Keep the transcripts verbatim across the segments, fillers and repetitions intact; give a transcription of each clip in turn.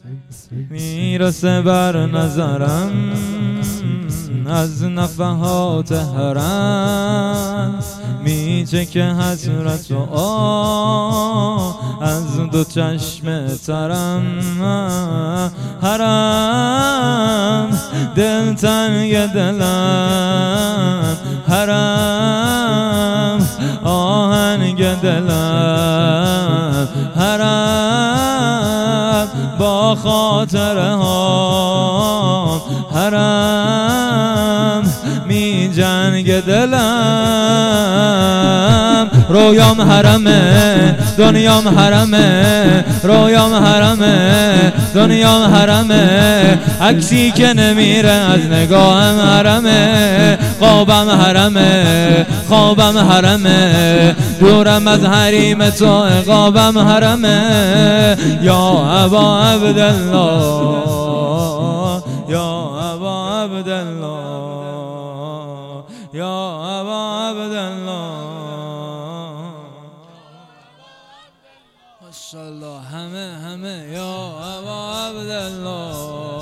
میرسه بر نظرم از نفحات حرم، میچه که حسرت و آه از دو چشم ترم. حرم دل تنگ دلم، حرم آهنگ دلم، حرم با خاطره ها، حرم می جنگ دلم. رویام حرمه دنیام حرمه، رویام حرمه دنیام حرمه، عکسی که نمیره از نگاهم حرمه، خوابم حرمه خوابم حرمه، دورم از حریم تو عقابم حرمه. یا ابا عبدالله، یا ابا عبدالله، یا ابا عبدالله. ماشاءالله همه همه یا ابا عبدالله،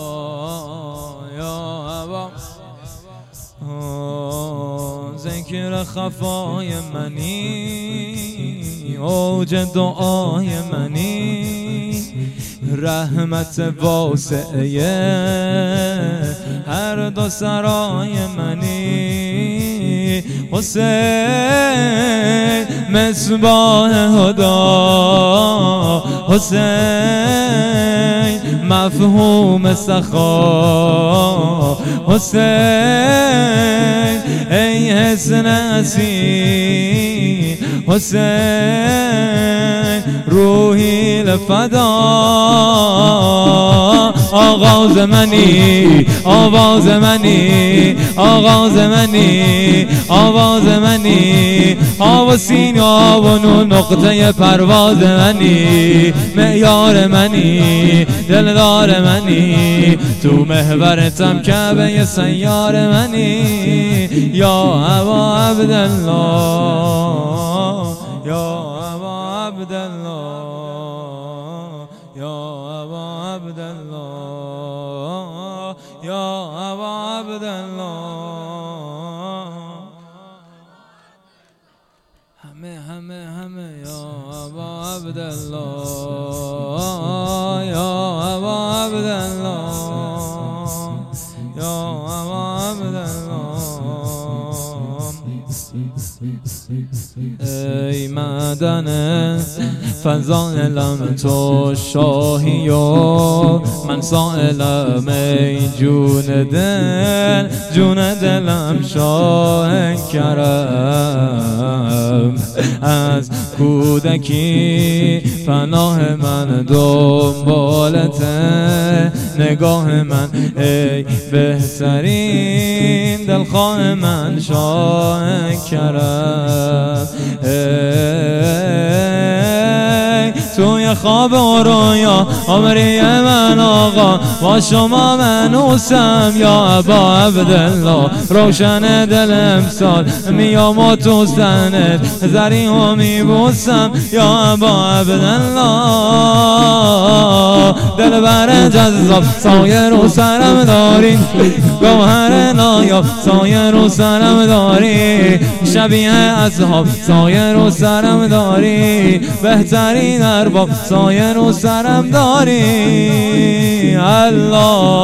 یا ابا. ذکر خفای منی، اوج دعای منی، رحمت واسعه هر دو سرای منی. حسین مصباح هدا، حسین مفهوم سخا، حسین ای حسن حسین، حسین روحی لفدا. آغاز منی آواز منی، آغاز منی آواز منی، آب و سین و آب و نون نقطه پرواز منی، معیار منی دلدار منی، تو محورتم کعبه سیار منی. یا ابا عبدالله، یا ابا عبدالله، یا ابا عبدالله، یا ابا عبدالله. همه همه همه یا ابا عبدالله، یا ابا عبدالله، یا ابا عبدالله. ای معدن فضائلم تو شاهی و من سائلم، ای جون دل جون دلم شاه کرم. از کودکی پناه من دنبالته، نگاه من ای بهترین دلخواه من شاه کرم. ای توی خواب و رویا عمری من آقا، با شما منوسم یا ابا عبدالله. روشن دل امسال میام و تو سنت زری و میبوسم یا ابا عبدالله. دل بر جذاب سایه رو سرم داری، گوهر نایاب سایه رو سرم داری، شبیه اصحاب سایه رو سرم داری، بهترین ارباب سایه رو سرم داری. الله